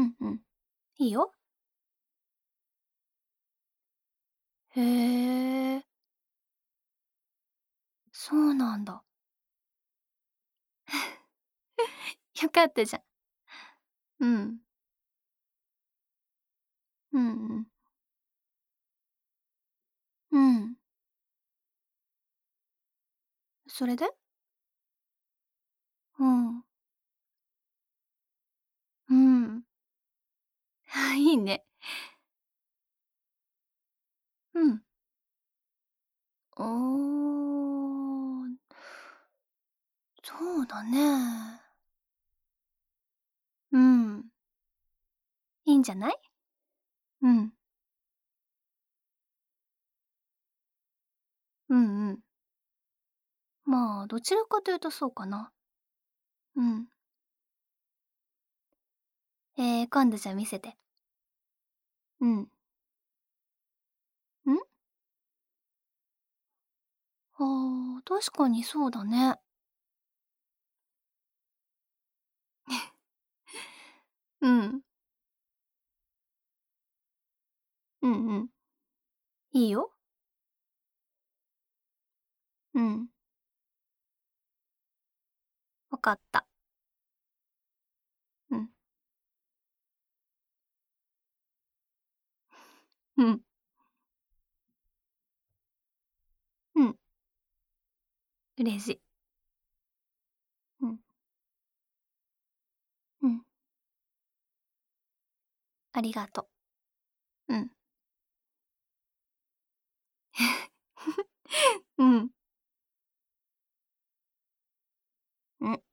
うんうん。いいよ。へえ、そうなんだ。よかったじゃん。うん。うんうん。うん。それで？うん。うん。いいね。うん。ああ、そうだね。うん。いいんじゃない？うん。うんうん。まあ、どちらかというとそうかな。うん。今度じゃ見せて。うん。ん？ああ、確かにそうだね。うん。うんうん。いいよ。うん。わかった。うん。うん。うん。嬉しい。うん。うん。ありがとう。うん。うん。うん。